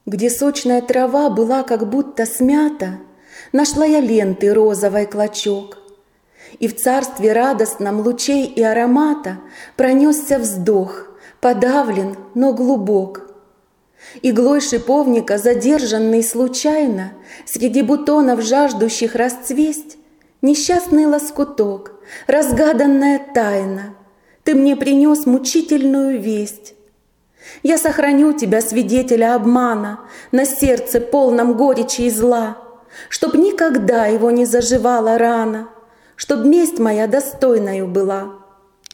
Где сочная трава была как будто смята, нашла я ленты розовой клочок. И в царстве радостном лучей и аромата пронесся вздох, подавлен, но глубок. Иглой шиповника, задержанный случайно, среди бутонов, жаждущих расцвесть, несчастный лоскуток, разгаданная тайна, ты мне принес мучительную весть. Я сохраню тебя, свидетеля обмана, на сердце полном горечи и зла, чтоб никогда его не заживала рана, чтоб месть моя достойною была.